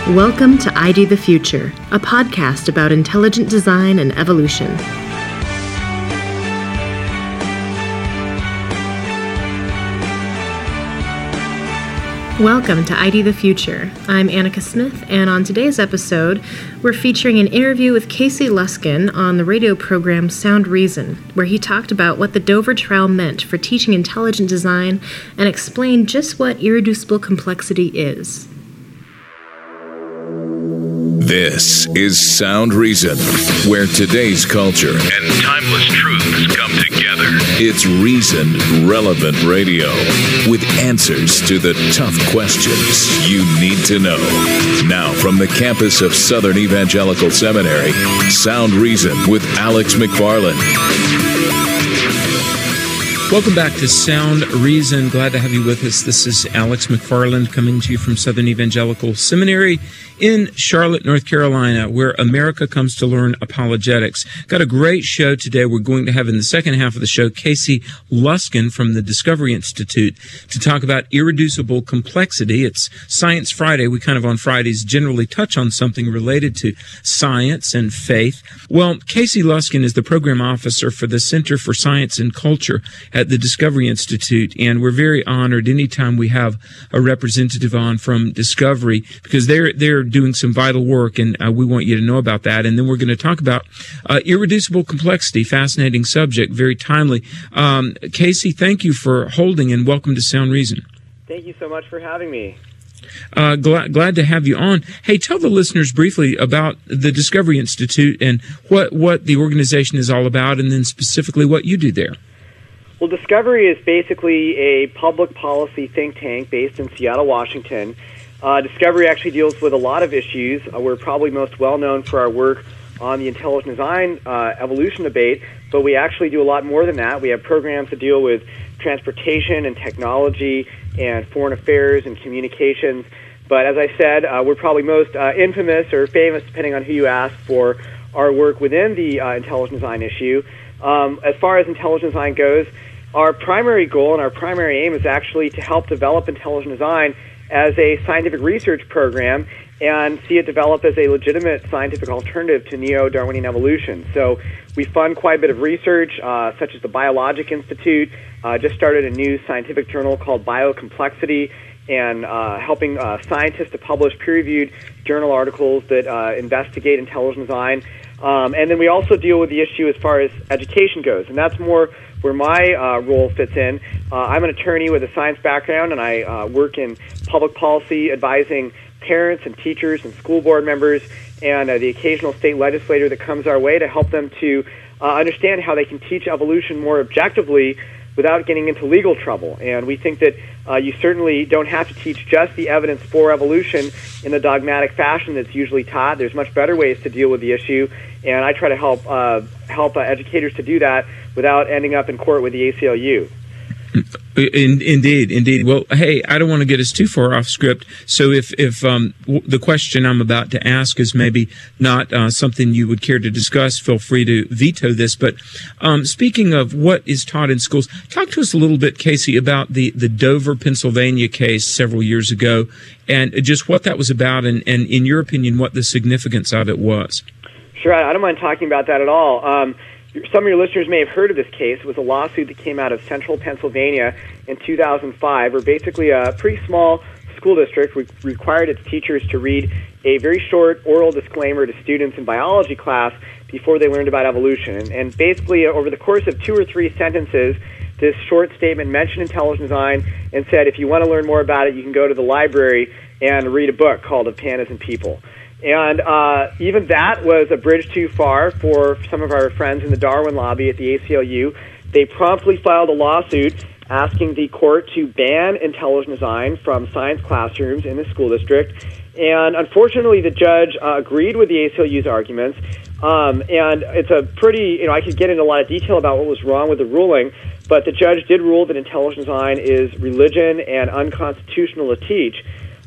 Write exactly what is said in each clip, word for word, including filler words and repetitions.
Welcome to I D the Future, a podcast about intelligent design and evolution. Welcome to I D the Future. I'm Annika Smith, and on today's episode, we're featuring an interview with Casey Luskin on the radio program Sound Reason, where he talked about what the Dover trial meant for teaching intelligent design and explained just what irreducible complexity is. This is Sound Reason, where today's culture and timeless truths come together. It's reasoned, relevant radio with answers to the tough questions you need to know. Now, from the campus of Southern Evangelical Seminary, Sound Reason with Alex McFarland. Welcome back to Sound Reason. Glad to have you with us. This is Alex McFarland coming to you from Southern Evangelical Seminary in Charlotte, North Carolina, where America comes to learn apologetics. Got a great show today. We're going to have in the second half of the show Casey Luskin from the Discovery Institute to talk about irreducible complexity. It's Science Friday. We kind of on Fridays generally touch on something related to science and faith. Well, Casey Luskin is the program officer for the Center for Science and Culture at the Discovery Institute, and we're very honored anytime we have a representative on from Discovery because they're they're doing some vital work, and uh, we want you to know about that. And then we're going to talk about uh, irreducible complexity, fascinating subject, very timely. Um, Casey, thank you for holding, and welcome to Sound Reason. Thank you so much for having me. Uh, glad, glad to have you on. Hey, tell the listeners briefly about the Discovery Institute and what, what the organization is all about, and then specifically what you do there. Well, Discovery is basically a public policy think tank based in Seattle, Washington. Uh, Discovery actually deals with a lot of issues. Uh, we're probably most well known for our work on the intelligent design uh, evolution debate, but we actually do a lot more than that. We have programs that deal with transportation and technology and foreign affairs and communications. But as I said, uh, we're probably most uh, infamous or famous, depending on who you ask, for our work within the uh, intelligent design issue. Um, as far as intelligent design goes, our primary goal and our primary aim is actually to help develop intelligent design as a scientific research program and see it develop as a legitimate scientific alternative to neo-Darwinian evolution. So we fund quite a bit of research, uh, such as the Biologic Institute, uh, just started a new scientific journal called Biocomplexity, and uh, helping uh, scientists to publish peer-reviewed journal articles that uh, investigate intelligent design. Um, and then we also deal with the issue as far as education goes, and that's more where my uh, role fits in. Uh, I'm an attorney with a science background, and I uh, work in public policy, advising parents and teachers and school board members and uh, the occasional state legislator that comes our way to help them to uh, understand how they can teach evolution more objectively without getting into legal trouble. And we think that uh, you certainly don't have to teach just the evidence for evolution in the dogmatic fashion that's usually taught. There's much better ways to deal with the issue, and I try to help uh, help uh, educators to do that without ending up in court with the A C L U. In, indeed, indeed. Well, hey, I don't want to get us too far off script. So if, if um, w- the question I'm about to ask is maybe not uh, something you would care to discuss, feel free to veto this. But um, speaking of what is taught in schools, talk to us a little bit, Casey, about the, the Dover, Pennsylvania case several years ago and just what that was about and, and, in your opinion, what the significance of it was. Sure, I don't mind talking about that at all. Um, Some of your listeners may have heard of this case. It was a lawsuit that came out of central Pennsylvania in two thousand five, where basically a pretty small school district re- required its teachers to read a very short oral disclaimer to students in biology class before they learned about evolution. And, and basically, over the course of two or three sentences, this short statement mentioned intelligent design and said, if you want to learn more about it, you can go to the library and read a book called Of Pandas and People. And uh, even that was a bridge too far for some of our friends in the Darwin lobby at the A C L U. They promptly filed a lawsuit asking the court to ban intelligent design from science classrooms in the school district. And unfortunately, the judge uh, agreed with the A C L U's arguments. Um, and it's a pretty, you know, I could get into a lot of detail about what was wrong with the ruling, but the judge did rule that intelligent design is religion and unconstitutional to teach.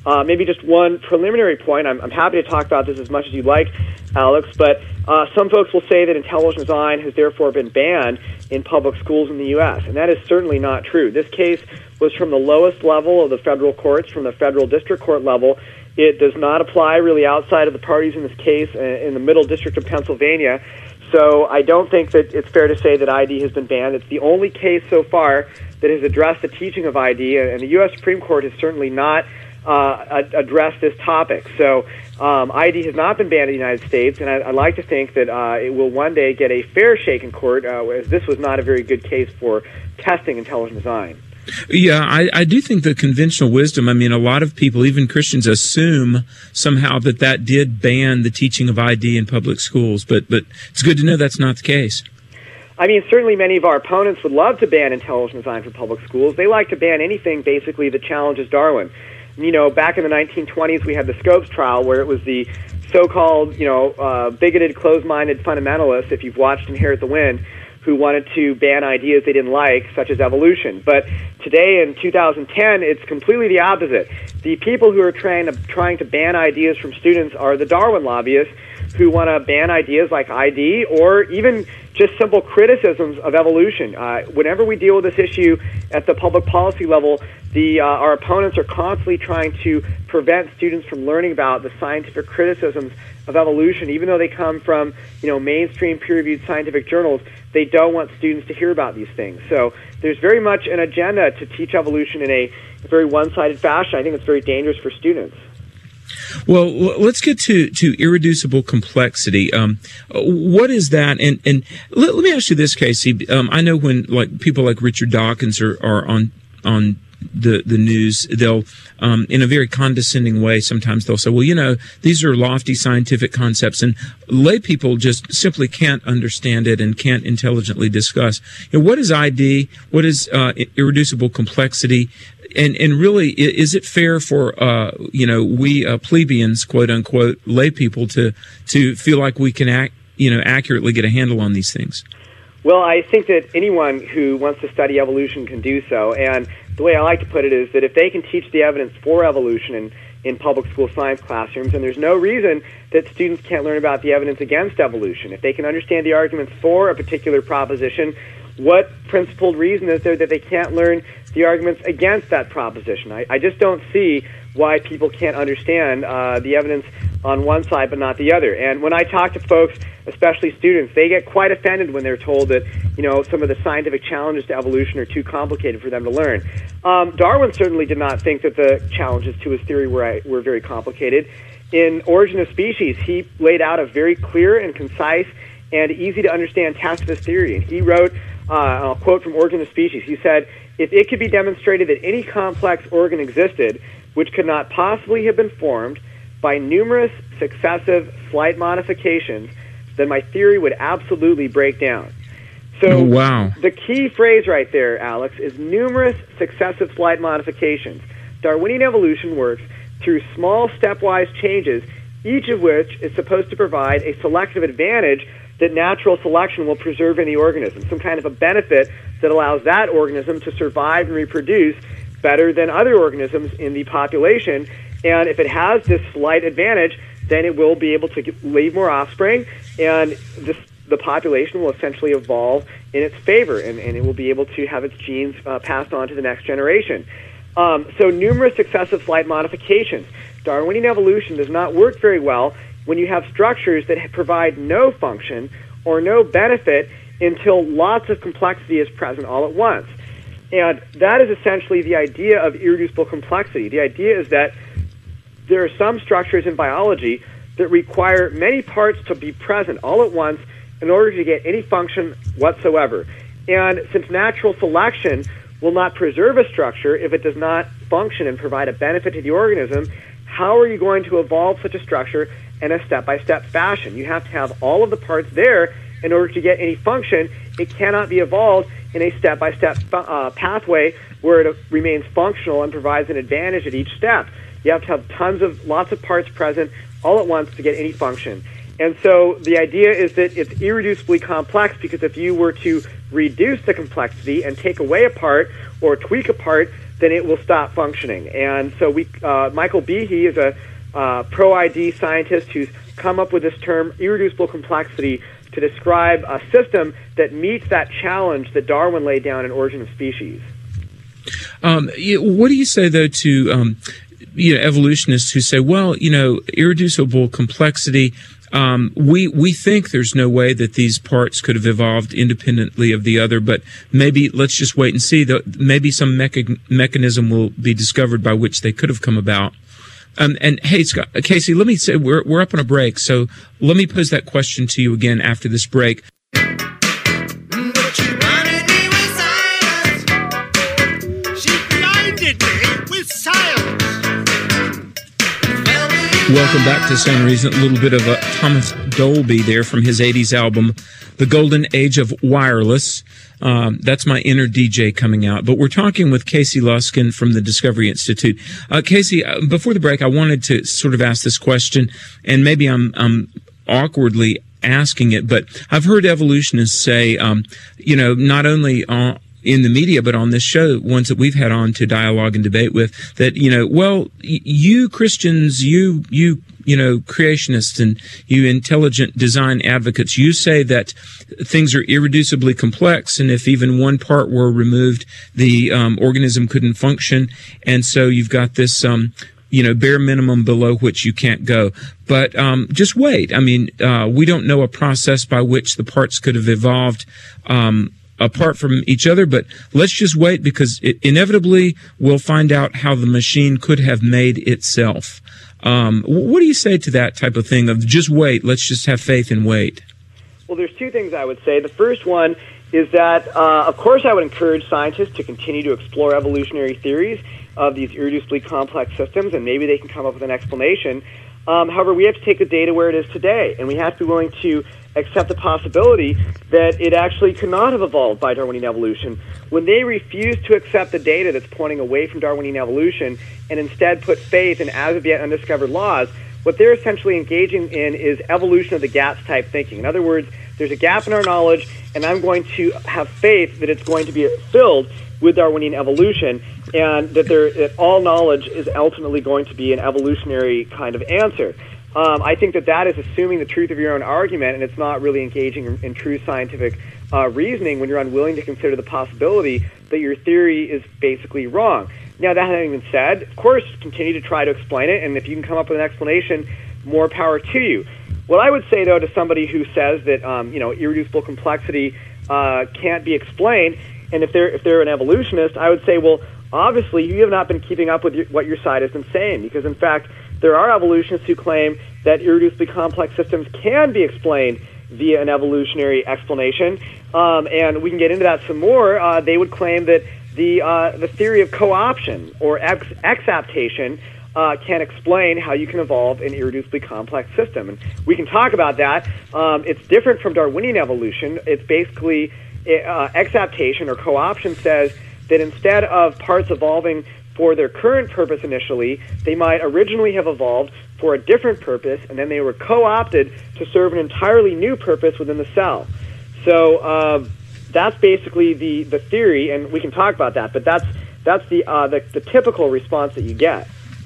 Uh, maybe just one preliminary point. I'm, I'm happy to talk about this as much as you'd like, Alex, but uh, some folks will say that intelligent design has therefore been banned in public schools in the U S, and that is certainly not true. This case was from the lowest level of the federal courts, from the federal district court level. It does not apply really outside of the parties in this case in the Middle District of Pennsylvania. So I don't think that it's fair to say that I D has been banned. It's the only case so far that has addressed the teaching of I D, and the U S Supreme Court has certainly not uh, addressed this topic. So um, I D has not been banned in the United States, and I, I'd like to think that uh, it will one day get a fair shake in court, uh, as this was not a very good case for testing intelligent design. Yeah, I, I do think the conventional wisdom, I mean, a lot of people, even Christians, assume somehow that that did ban the teaching of I D in public schools, but but it's good to know that's not the case. I mean, certainly many of our opponents would love to ban intelligent design from public schools. They like to ban anything, basically, that challenges Darwin. You know, back in the nineteen twenties, we had the Scopes trial, where it was the so-called, you know, uh, bigoted, closed-minded fundamentalists, if you've watched Inherit the Wind, who wanted to ban ideas they didn't like, such as evolution. But today, in two thousand ten, it's completely the opposite. The people who are trying to, trying to ban ideas from students are the Darwin lobbyists, who want to ban ideas like I D or even just simple criticisms of evolution. Uh, whenever we deal with this issue at the public policy level, the uh, our opponents are constantly trying to prevent students from learning about the scientific criticisms of evolution. Even though they come from, you know, mainstream peer-reviewed scientific journals, they don't want students to hear about these things. So there's very much an agenda to teach evolution in a very one-sided fashion. I think it's very dangerous for students. Well, let's get to, to irreducible complexity. Um, what is that? And and let, let me ask you this, Casey. Um, I know when like people like Richard Dawkins are, are on on the the news, they'll um, in a very condescending way sometimes they'll say, well, you know, these are lofty scientific concepts, and lay people just simply can't understand it and can't intelligently discuss. You know, what is I D? What is uh, irreducible complexity? And and really, is it fair for uh, you know we uh, plebeians, quote unquote, lay people to to feel like we can act you know accurately get a handle on these things? Well, I think that anyone who wants to study evolution can do so. And the way I like to put it is that if they can teach the evidence for evolution in, in public school science classrooms, then there's no reason that students can't learn about the evidence against evolution. If they can understand the arguments for a particular proposition, what principled reason is there that they can't learn the arguments against that proposition? I, I just don't see why people can't understand uh, the evidence on one side but not the other. And when I talk to folks, especially students, they get quite offended when they're told that, you know, some of the scientific challenges to evolution are too complicated for them to learn. Um, Darwin certainly did not think that the challenges to his theory were, were very complicated. In Origin of Species, he laid out a very clear and concise and easy to understand test of his theory. And he wrote, uh, I'll quote from Origin of Species, he said, "If it could be demonstrated that any complex organ existed which could not possibly have been formed by numerous successive slight modifications, then my theory would absolutely break down." So oh, wow. The key phrase right there, Alex, is numerous successive slight modifications. Darwinian evolution works through small stepwise changes, each of which is supposed to provide a selective advantage that natural selection will preserve in the organism, some kind of a benefit that allows that organism to survive and reproduce better than other organisms in the population. And if it has this slight advantage, then it will be able to get, leave more offspring, and this, the population will essentially evolve in its favor, and, and it will be able to have its genes uh, passed on to the next generation. Um, so numerous successive slight modifications. Darwinian evolution does not work very well when you have structures that provide no function or no benefit until lots of complexity is present all at once. And that is essentially the idea of irreducible complexity. The idea is that there are some structures in biology that require many parts to be present all at once in order to get any function whatsoever. And since natural selection will not preserve a structure if it does not function and provide a benefit to the organism, how are you going to evolve such a structure in a step-by-step fashion? You have to have all of the parts there in order to get any function. It cannot be evolved in a step-by-step uh, pathway where it remains functional and provides an advantage at each step. You have to have tons of, lots of parts present all at once to get any function. And so the idea is that it's irreducibly complex, because if you were to reduce the complexity and take away a part or tweak a part, then it will stop functioning. And so we, uh, Michael Behe is a uh, pro-I D scientist who's come up with this term, irreducible complexity, to describe a system that meets that challenge that Darwin laid down in Origin of Species. Um, what do you say, though, to um, you know, evolutionists who say, well, you know, irreducible complexity, um, we we think there's no way that these parts could have evolved independently of the other, but maybe let's just wait and see. That maybe some mecha- mechanism will be discovered by which they could have come about. Um, and hey, Scott, Casey, let me say we're we're up on a break, so let me pose that question to you again after this break. Welcome back to Sound Reason. A little bit of a Thomas Dolby there from his eighties album, The Golden Age of Wireless. Um, that's my inner D J coming out. But we're talking with Casey Luskin from the Discovery Institute. Uh, Casey, uh, before the break, I wanted to sort of ask this question, and maybe I'm, I'm awkwardly asking it, but I've heard evolutionists say, um, you know, not only uh, in the media, but on this show, ones that we've had on to dialogue and debate with, that, you know, well, y- you Christians, you, you, you know, creationists and you intelligent design advocates, you say that things are irreducibly complex, and if even one part were removed, the um, organism couldn't function, and so you've got this, um, you know, bare minimum below which you can't go. But um, just wait. I mean, uh, we don't know a process by which the parts could have evolved um apart from each other, but let's just wait, because it, inevitably we'll find out how the machine could have made itself. Um, what do you say to that type of thing of just wait, let's just have faith and wait? Well, there's two things I would say. The first one is that, uh, of course, I would encourage scientists to continue to explore evolutionary theories of these irreducibly complex systems, and maybe they can come up with an explanation. Um, however, we have to take the data where it is today, and we have to be willing to accept the possibility that it actually could not have evolved by Darwinian evolution. When they refuse to accept the data that's pointing away from Darwinian evolution and instead put faith in as of yet undiscovered laws, what they're essentially engaging in is evolution of the gaps type thinking. In other words, there's a gap in our knowledge, and I'm going to have faith that it's going to be filled with Darwinian evolution, and that, there, that all knowledge is ultimately going to be an evolutionary kind of answer. Um, I think that that is assuming the truth of your own argument, and it's not really engaging in, in true scientific uh, reasoning when you're unwilling to consider the possibility that your theory is basically wrong. Now, that having been said, of course, continue to try to explain it, and if you can come up with an explanation, more power to you. What I would say, though, to somebody who says that um, you know, irreducible complexity uh, can't be explained, and if they're if they're an evolutionist, I would say, well, obviously you have not been keeping up with your, what your side has been saying, because in fact, there are evolutionists who claim that irreducibly complex systems can be explained via an evolutionary explanation, um, and we can get into that some more. Uh, they would claim that the uh, the theory of co-option or ex- exaptation uh, can explain how you can evolve an irreducibly complex system, and we can talk about that. Um, it's different from Darwinian evolution. It's basically uh, exaptation or co-option says that instead of parts evolving for their current purpose initially, they might originally have evolved for a different purpose, and then they were co-opted to serve an entirely new purpose within the cell. So uh, that's basically the, the theory, and we can talk about that, but that's that's the uh, the, the typical response that you get.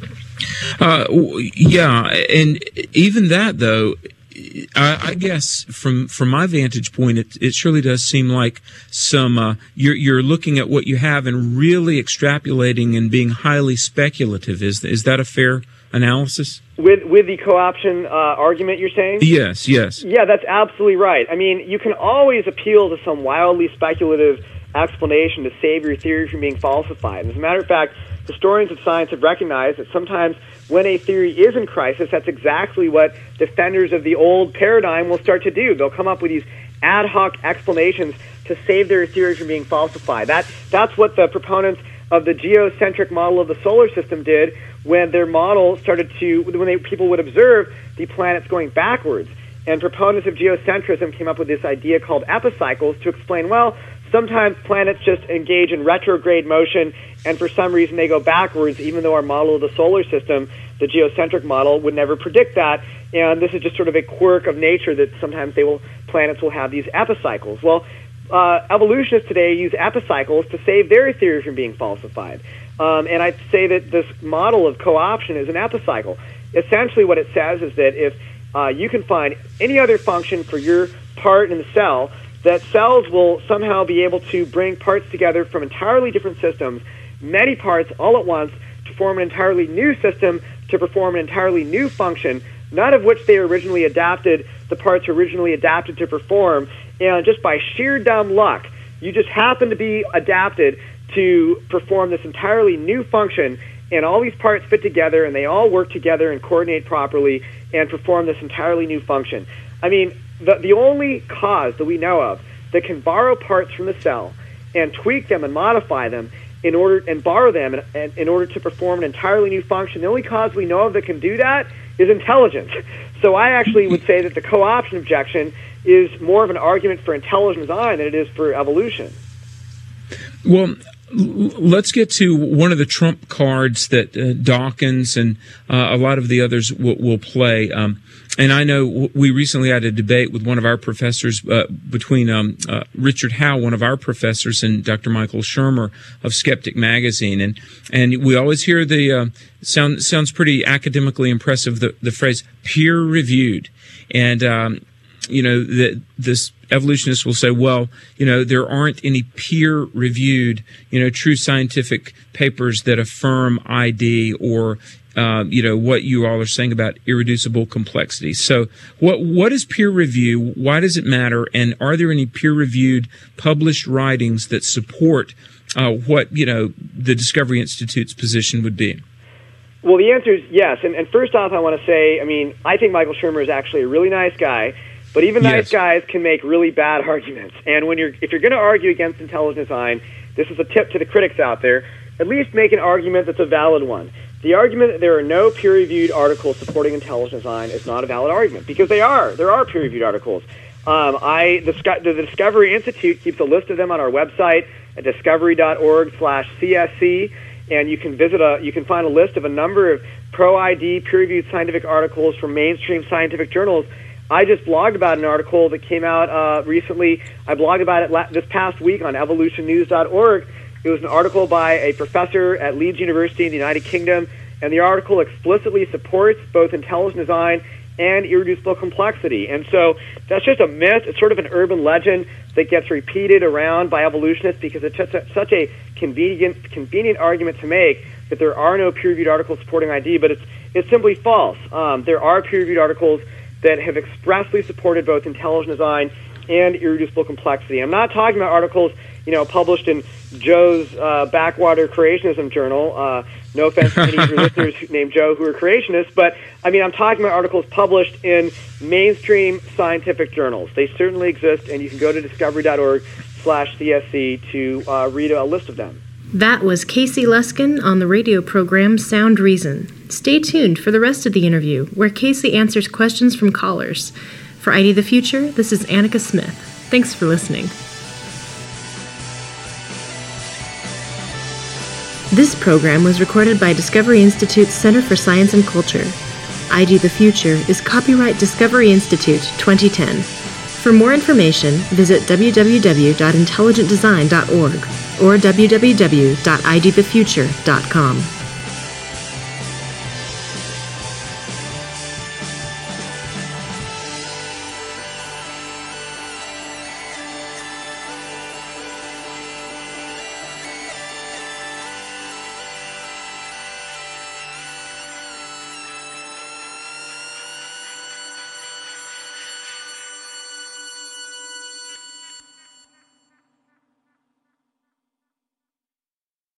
Uh, yeah, and even that, though, I, I guess from from my vantage point, it, it surely does seem like some uh, you're you're looking at what you have and really extrapolating and being highly speculative. Is is that a fair analysis? With with the co-option uh, argument, you're saying? Yes, yes. Yeah, that's absolutely right. I mean, you can always appeal to some wildly speculative explanation to save your theory from being falsified. And as a matter of fact, historians of science have recognized that sometimes when a theory is in crisis, that's exactly what defenders of the old paradigm will start to do. They'll come up with these ad hoc explanations to save their theory from being falsified. That that's what the proponents of the geocentric model of the solar system did when their model started to, when they, people would observe the planets going backwards. And proponents of geocentrism came up with this idea called epicycles to explain, well, sometimes planets just engage in retrograde motion, and for some reason they go backwards, even though our model of the solar system, the geocentric model, would never predict that. And this is just sort of a quirk of nature that sometimes they will planets will have these epicycles. Well, uh, evolutionists today use epicycles to save their theory from being falsified. Um, and I'd say that this model of co-option is an epicycle. Essentially what it says is that if uh, you can find any other function for your part in the cell, that cells will somehow be able to bring parts together from entirely different systems, many parts all at once, to form an entirely new system to perform an entirely new function, none of which they originally adapted, the parts originally adapted to perform, and just by sheer dumb luck, you just happen to be adapted to perform this entirely new function, and all these parts fit together, and they all work together and coordinate properly and perform this entirely new function. I mean, the, the only cause that we know of that can borrow parts from the cell and tweak them and modify them in order and borrow them in, in, in order to perform an entirely new function, the only cause we know of that can do that is intelligence. So I actually would say that the co-option objection is more of an argument for intelligent design than it is for evolution. Well, let's get to one of the trump cards that uh, Dawkins and uh, a lot of the others will, will play. Um, and I know we recently had a debate with one of our professors uh, between um, uh, Richard Howe, one of our professors, and Doctor Michael Shermer of Skeptic Magazine. And and we always hear the uh, sound sounds pretty academically impressive, the, the phrase peer-reviewed. And um, you know, the, this evolutionists will say, well, you know, there aren't any peer-reviewed, you know, true scientific papers that affirm I D or, uh, you know, what you all are saying about irreducible complexity. So what what is peer review? Why does it matter? And are there any peer-reviewed published writings that support uh, what, you know, the Discovery Institute's position would be? Well, the answer is yes. And, and first off, I want to say, I mean, I think Michael Shermer is actually a really nice guy. But even nice yes. guys can make really bad arguments. And when you're, if you're going to argue against intelligent design, this is a tip to the critics out there, at least make an argument that's a valid one. The argument that there are no peer-reviewed articles supporting intelligent design is not a valid argument, because they are. There are peer-reviewed articles. Um, I, the, the Discovery Institute keeps a list of them on our website at discovery.org slash CSC, and you can visit a, you can find a list of a number of pro-I D peer-reviewed scientific articles from mainstream scientific journals. I just blogged about an article that came out uh, recently. I blogged about it la- this past week on evolution news dot org. It was an article by a professor at Leeds University in the United Kingdom, and the article explicitly supports both intelligent design and irreducible complexity. And so that's just a myth. It's sort of an urban legend that gets repeated around by evolutionists because it's just a, such a convenient, convenient argument to make that there are no peer-reviewed articles supporting I D, but it's, it's simply false. Um, there are peer-reviewed articles that have expressly supported both intelligent design and irreducible complexity. I'm not talking about articles, you know, published in Joe's uh, Backwater Creationism Journal. Uh, no offense to any of your listeners named Joe who are creationists, but I mean, I'm talking about articles published in mainstream scientific journals. They certainly exist, and you can go to discovery.org slash CSC to uh, read a list of them. That was Casey Luskin on the radio program Sound Reason. Stay tuned for the rest of the interview, where Casey answers questions from callers. For I D the Future, this is Annika Smith. Thanks for listening. This program was recorded by Discovery Institute's Center for Science and Culture. I D the Future is copyright Discovery Institute twenty ten. For more information, visit w w w dot intelligent design dot org or w w w dot i d the future dot com.